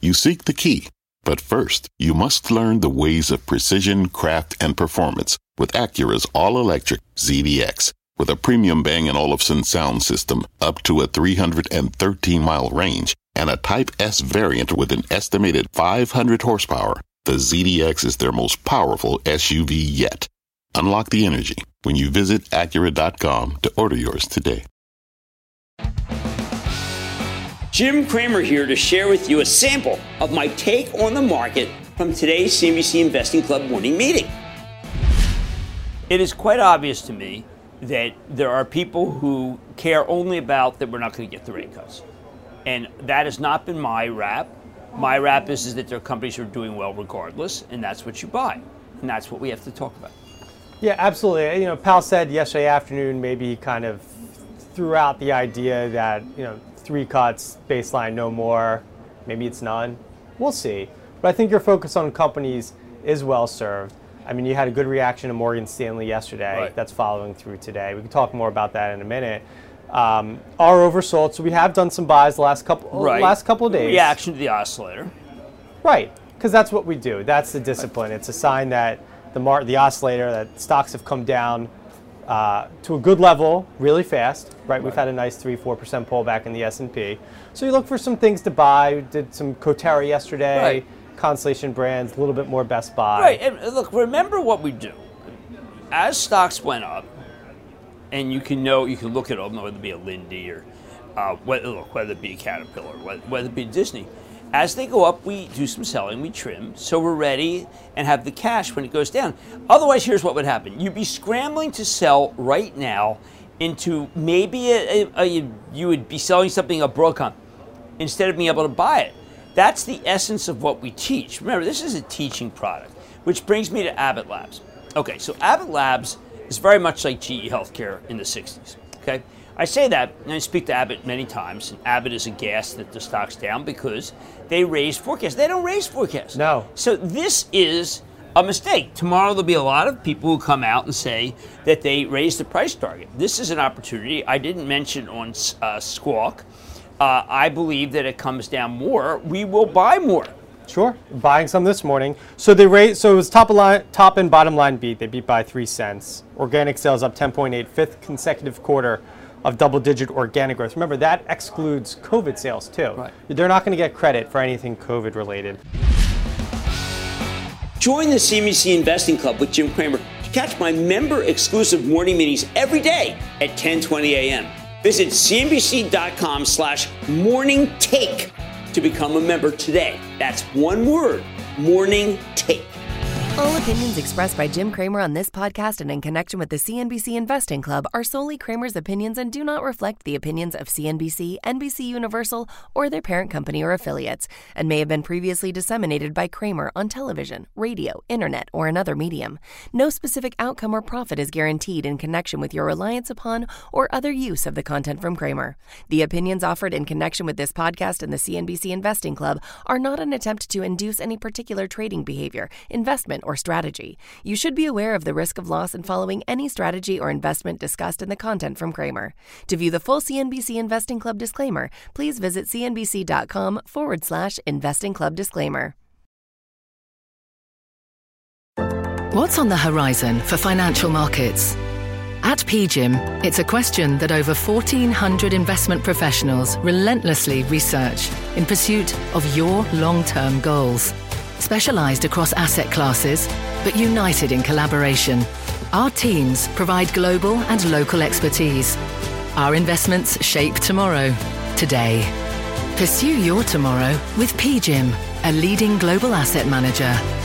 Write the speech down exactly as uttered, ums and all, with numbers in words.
You seek the key, but first, you must learn the ways of precision, craft, and performance with Acura's all-electric Z D X. With a premium Bang and Olufsen sound system up to a three hundred thirteen mile range and a Type S variant with an estimated five hundred horsepower, the Z D X is their most powerful S U V yet. Unlock the energy when you visit Acura dot com to order yours today. Jim Cramer here to share with you a sample of my take on the market from today's C N B C Investing Club morning meeting. It is quite obvious to me that there are people who care only about that we're not going to get the rate cuts. And that has not been my rap. My rap is, is that there are companies who are doing well regardless, and that's what you buy. And that's what we have to talk about. Yeah, absolutely. You know, Powell said yesterday afternoon, maybe he kind of threw out the idea that, you know, three cuts, baseline, no more. Maybe it's none. We'll see. But I think your focus on companies is well served. I mean, you had a good reaction to Morgan Stanley yesterday. Right. That's following through today. We can talk more about that in a minute. Um, are oversold, so we have done some buys the last couple right. last couple of days. Reaction to the oscillator. Right, because that's what we do. That's the discipline. It's a sign that the mar- the oscillator, that stocks have come down uh, to a good level really fast. Right, we've had a nice three, four percent pullback in the S and P. So you look for some things to buy. We did some Coterra yesterday. Right. Constellation Brands, a little bit more Best Buy. Right, and look, remember what we do. As stocks went up, and you can know, you can look at them, whether it be a Linde or uh, whether, look, whether it be a Caterpillar, whether, whether it be Disney. As they go up, we do some selling, we trim, so we're ready and have the cash when it goes down. Otherwise, here's what would happen. You'd be scrambling to sell right now into maybe a, a, a, you would be selling something at Broadcom instead of being able to buy it. That's the essence of what we teach. Remember, this is a teaching product, which brings me to Abbott Labs. Okay, so Abbott Labs is very much like G E Healthcare in the sixties, okay? I say that, and I speak to Abbott many times, and Abbott is aghast that the stock's down because they raise forecasts. They don't raise forecasts. No. So this is a mistake. Tomorrow there'll be a lot of people who come out and say that they raised the price target. This is an opportunity. I didn't mention on uh, Squawk. Uh, I believe that it comes down more. We will buy more. Sure, buying some this morning. So they raised. So it was top line, top and bottom line beat. They beat by three cents. Organic sales up ten point eight, fifth consecutive quarter of double-digit organic growth. Remember, that excludes COVID sales too. Right. They're not going to get credit for anything COVID related. Join the C N B C Investing Club with Jim Cramer to catch my member-exclusive morning meetings every day at ten twenty a.m. Visit cnbc.com slash morning take to become a member today. That's one word, morning take. All opinions expressed by Jim Cramer on this podcast and in connection with the C N B C Investing Club are solely Cramer's opinions and do not reflect the opinions of C N B C, N B C Universal, or their parent company or affiliates, and may have been previously disseminated by Cramer on television, radio, internet, or another medium. No specific outcome or profit is guaranteed in connection with your reliance upon or other use of the content from Cramer. The opinions offered in connection with this podcast and the C N B C Investing Club are not an attempt to induce any particular trading behavior, investment, or strategy. You should be aware of the risk of loss in following any strategy or investment discussed in the content from Cramer. To view the full C N B C Investing Club disclaimer, please visit cnbc.com forward slash investing club disclaimer. What's on the horizon for financial markets? At P G I M, it's a question that over fourteen hundred investment professionals relentlessly research in pursuit of your long-term goals. Specialized across asset classes, but united in collaboration, our teams provide global and local expertise. Our investments shape tomorrow, today. Pursue your tomorrow with P G I M, a leading global asset manager.